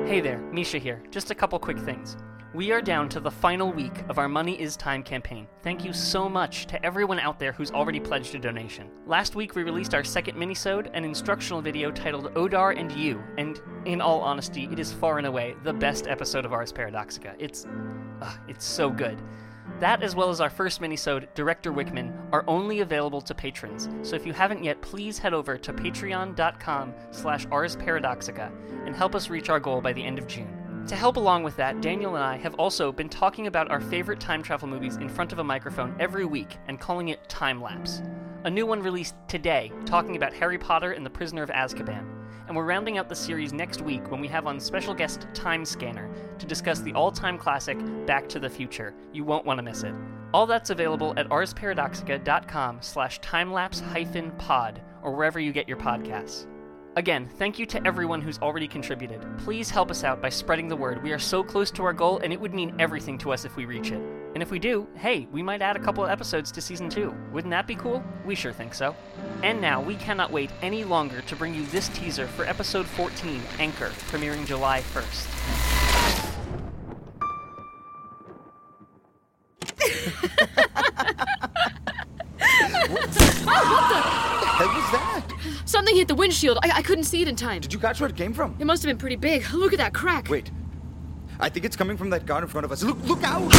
Hey there, Misha here. Just a couple quick things. We are down to the final week of our Money is Time campaign. Thank you so much to everyone out there who's already pledged a donation. Last week we released our second minisode, an instructional video titled Odar and You, and in all honesty, it is far and away the best episode of Ars Paradoxica. It's so good. That, as well as our first minisode, Director Wickman, are only available to patrons, so if you haven't yet, please head over to patreon.com/ArsParadoxica and help us reach our goal by the end of June. To help along with that, Daniel and I have also been talking about our favorite time travel movies in front of a microphone every week and calling it Time Lapse. A new one released today, talking about Harry Potter and the Prisoner of Azkaban. And we're rounding out the series next week when we have on special guest Time Scanner to discuss the all-time classic Back to the Future. You won't want to miss it. All that's available at arsparadoxica.com/timelapse-pod or wherever you get your podcasts. Again, thank you to everyone who's already contributed. Please help us out by spreading the word. We are so close to our goal, and it would mean everything to us if we reach it. And if we do, hey, we might add a couple of episodes to Season 2. Wouldn't that be cool? We sure think so. And now, we cannot wait any longer to bring you this teaser for Episode 14, Anchor, premiering July 1st. What the hell was that? Something hit the windshield. I couldn't see it in time. Did you catch where it came from? It must have been pretty big. Look at that crack. Wait. I think it's coming from that car in front of us. Look out!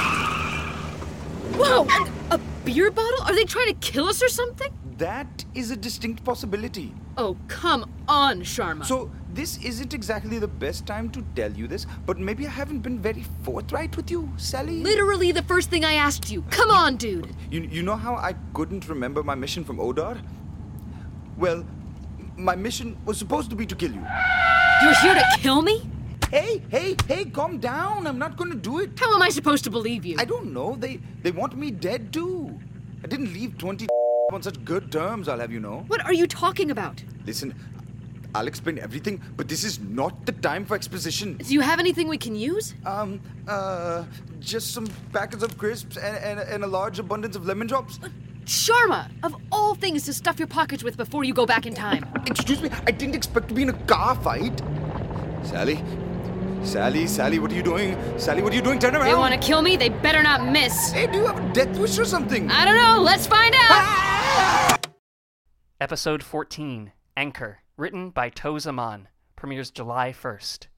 Whoa! A beer bottle? Are they trying to kill us or something? That is a distinct possibility. Oh, come on, Sharma. So, this isn't exactly the best time to tell you this, but maybe I haven't been very forthright with you, Sally? Literally the first thing I asked you. Come on, dude. You know how I couldn't remember my mission from Odar? Well, my mission was supposed to be to kill you. You're here to kill me? Hey, calm down. I'm not going to do it. How am I supposed to believe you? I don't know. They want me dead too. I didn't leave 20 on such good terms, I'll have you know. What are you talking about? Listen, I'll explain everything, but this is not the time for exposition. Do you have anything we can use? Just some packets of crisps and a large abundance of lemon drops. Sharma, of all things to stuff your pockets with before you go back in time. Excuse me, I didn't expect to be in a car fight. Sally, what are you doing? Sally, what are you doing? Turn around. They want to kill me? They better not miss. Hey, do you have a death wish or something? I don't know. Let's find out. Episode 14, Anchor, written by Toz Aman, premieres July 1st.